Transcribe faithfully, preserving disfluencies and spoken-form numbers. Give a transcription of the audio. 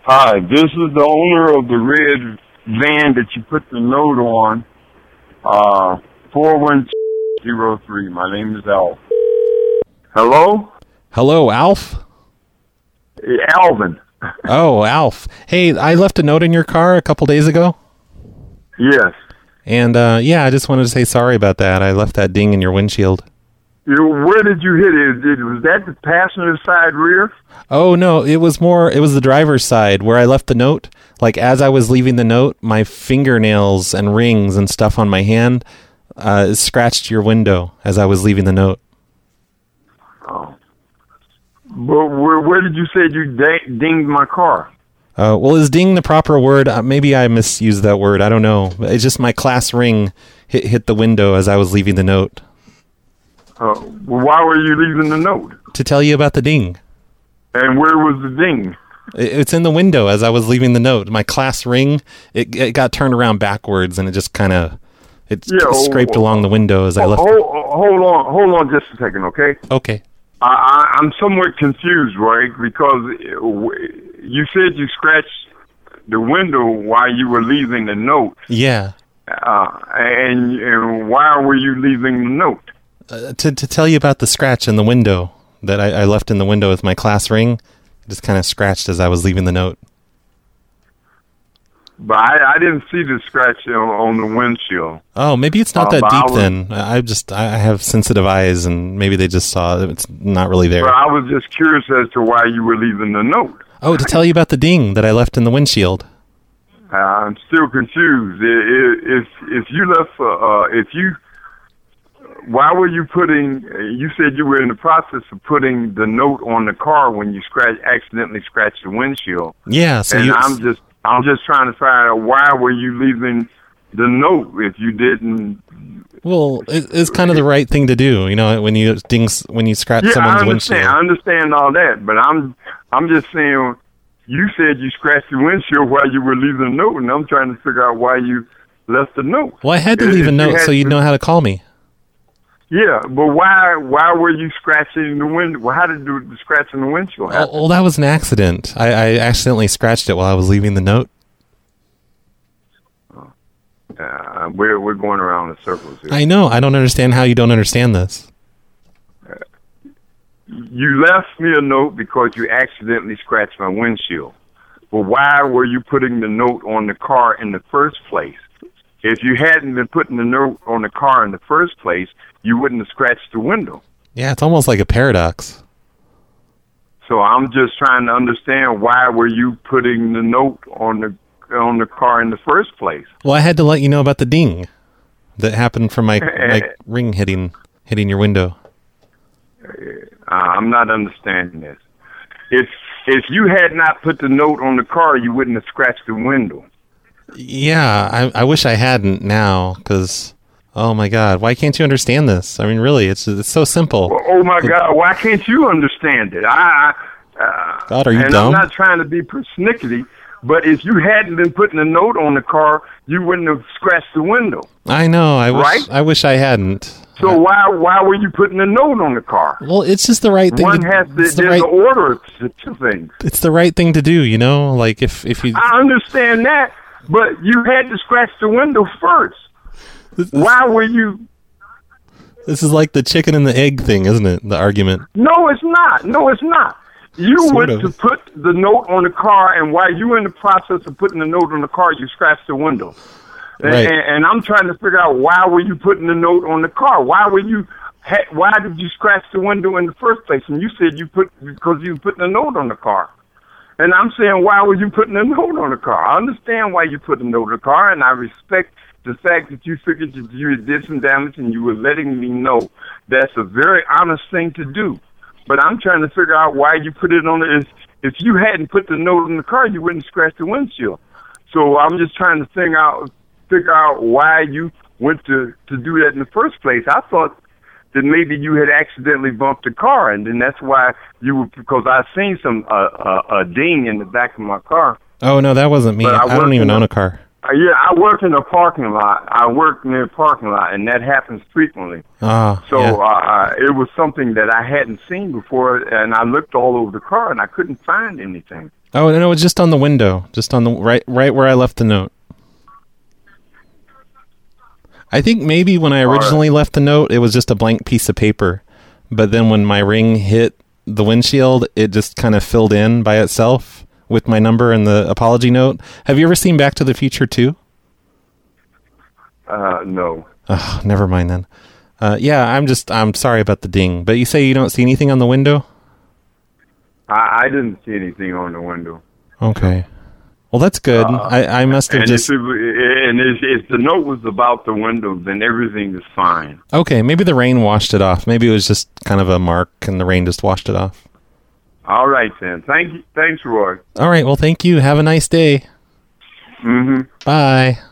Hi, this is the owner of the red van that you put the note on. Uh, four one zero three. My name is Alf. Hello? Hello, Alf? Alvin. Oh, Alf. Hey, I left a note in your car a couple days ago. Yes. And, uh, yeah, I just wanted to say sorry about that. I left that ding in your windshield. You, where did you hit it? Did, was that the passenger side rear? Oh, no, it was more, it was the driver's side where I left the note. Like, as I was leaving the note, my fingernails and rings and stuff on my hand uh, scratched your window as I was leaving the note. Oh. But where, where did you say you da- dinged my car? Uh, well, is ding the proper word? Uh, maybe I misused that word. I don't know. It's just my class ring hit, hit the window as I was leaving the note. Uh, well, why were you leaving the note? To tell you about the ding. And where was the ding? It's in the window as I was leaving the note. My class ring, it, it got turned around backwards, and it just kind of it yeah, scraped oh, along the window as I left. Hold, hold on, hold on just a second, okay? Okay. I, I, I'm somewhat confused, right? Because you said you scratched the window while you were leaving the note. Yeah. Uh, and, and why were you leaving the note? Uh, to to tell you about the scratch in the window that I, I left in the window with my class ring. Just kind of scratched as I was leaving the note. But I, I didn't see the scratch on, on the windshield. Oh, maybe it's not uh, that deep I was, then. I just I have sensitive eyes, and maybe they just saw it. It's not really there. But I was just curious as to why you were leaving the note. Oh, to tell you about the ding that I left in the windshield. Uh, I'm still confused. If if you left, uh, uh, if you. Why were you putting, you said you were in the process of putting the note on the car when you scratch, accidentally scratched the windshield. Yeah, so and you... I'm just, I'm just trying to find out why were you leaving the note if you didn't... Well, it, it's kind of the right thing to do, you know, when you dings, when you scratch yeah, someone's I understand, windshield. I understand all that, but I'm, I'm just saying, you said you scratched the windshield while you were leaving the note, and I'm trying to figure out why you left the note. Well, I had to leave if a note so you'd to, know how to call me. Yeah, but why why were you scratching the window? Well, how did the, the scratch in the windshield happen? Oh, well, that was an accident. I, I accidentally scratched it while I was leaving the note. Oh. Uh, we're we're going around in circles here. I know. I don't understand how you don't understand this. Uh, you left me a note because you accidentally scratched my windshield. But why were you putting the note on the car in the first place? If you hadn't been putting the note on the car in the first place, you wouldn't have scratched the window. Yeah, it's almost like a paradox. So I'm just trying to understand why were you putting the note on the on the car in the first place? Well, I had to let you know about the ding that happened from my, my ring hitting hitting your window. Uh, I'm not understanding this. If if you had not put the note on the car, you wouldn't have scratched the window. Yeah, I, I wish I hadn't now, because, oh my God, why can't you understand this? I mean, really, it's it's so simple. Well, oh my God, why can't you understand it? I, uh, God, are you and dumb? I'm not trying to be persnickety, but if you hadn't been putting a note on the car, you wouldn't have scratched the window. I know, I wish right? I wish I hadn't. So why why were you putting a note on the car? Well, it's just the right thing. One to, has to, it's the there's right, an order to, to things. It's the right thing to do, you know? Like, if, if you... I understand that, but you had to scratch the window first. This, why were you... This is like the chicken and the egg thing, isn't it? The argument. No, it's not. No, it's not. You sort went of. to put the note on the car, and while you were in the process of putting the note on the car, you scratched the window. Right. And, and I'm trying to figure out why were you putting the note on the car? Why were you... Why did you scratch the window in the first place? And you said you put because you were putting a note on the car. And I'm saying, why were you putting a note on the car? I understand why you put a note on the car, and I respect the fact that you figured that you did some damage and you were letting me know. That's a very honest thing to do. But I'm trying to figure out why you put it on the... If you hadn't put the note on the car, you wouldn't scratch the windshield. So I'm just trying to figure out, figure out why you went to, to do that in the first place. I thought... that maybe you had accidentally bumped the car, and then that's why you were, because I seen some uh, uh, a ding in the back of my car. Oh, no, that wasn't me. I, I don't even own a car. Uh, yeah, I work in a parking lot. I work near a parking lot, and that happens frequently. Oh, so yeah. uh, it was something that I hadn't seen before, and I looked all over the car, and I couldn't find anything. Oh, no, it's just on the window. Just on the right right where I left the note. I think maybe when I originally right. left the note, it was just a blank piece of paper. But then when my ring hit the windshield, it just kind of filled in by itself with my number and the apology note. Have you ever seen Back to the Future two? Uh, no. Oh, never mind then. Uh, yeah, I'm just, I'm sorry about the ding. But you say you don't see anything on the window? I, I didn't see anything on the window. Okay. Well, that's good. Uh, I, I must have and just... If it, and if, if the note was about the window, then everything is fine. Okay, maybe the rain washed it off. Maybe it was just kind of a mark and the rain just washed it off. All right, then. Thank you. Thanks, Roy. All right, well, thank you. Have a nice day. Mm-hmm. Bye.